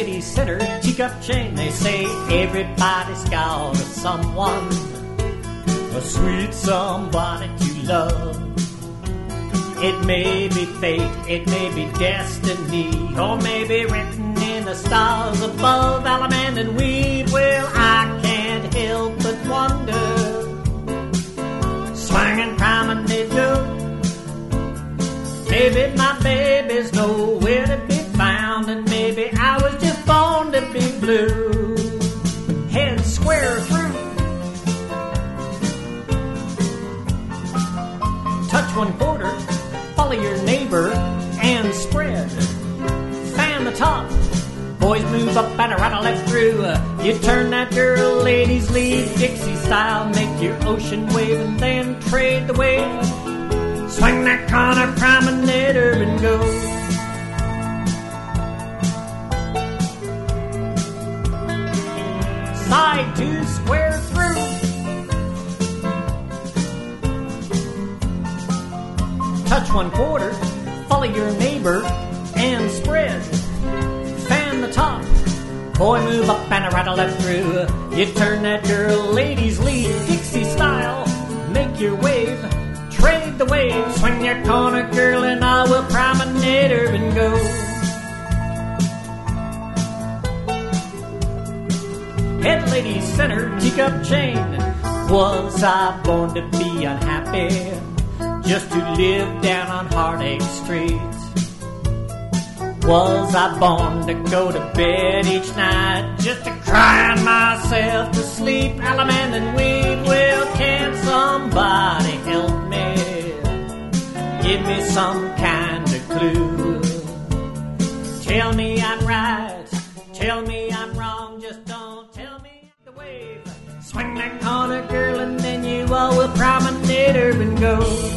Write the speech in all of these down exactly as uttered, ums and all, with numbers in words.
lady center, teacup chain. They say everybody's got a someone, a sweet somebody to love. It may be fate, it may be destiny, or maybe written in the stars above. Allemande and Weave, well, I can't help but wonder. Swinging promenade go. Maybe my baby's nowhere to be found, and maybe I was just born to be blue. Head square through. Touch one quarter, follow your neighbor, and spread. Fan the top. Boys move up and right and left through. You turn that girl, ladies leave Dixie style. Make your ocean wave and then trade the wave. Swing that corner, promenade, urban go. Side two, square through. Touch one quarter, follow your neighbor, and spread. Fan the top. Boy, move up and right and left through. You turn that girl, ladies leave Dixie style. Make your wave. Trade the wave, swing your corner, girl, and I will promenade urban go. Head lady center, teacup chain. Was I born to be unhappy, just to live down on Heartache Street? Was I born to go to bed each night, just to cry myself to sleep? Allemande and Weave, well, can somebody help me? Give me some kind of clue. Tell me I'm right, tell me I'm wrong, just don't tell me the wave. Swing that corner, girl, and then you all will promenade urban go.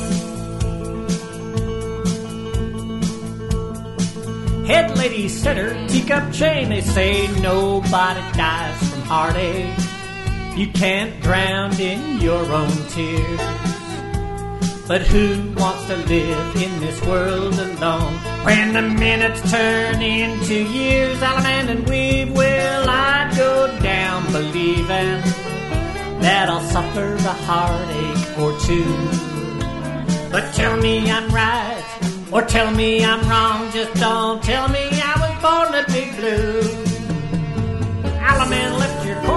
Head lady center, teacup chain. They say nobody dies from heartache. You can't drown in your own tears. But who wants to live in this world alone when the minutes turn into years? Allemande and Weave, well, I'd go down believing that I'll suffer a heartache or two. But tell me I'm right, or tell me I'm wrong, just don't tell me I was born to be blue. Allemande, lift your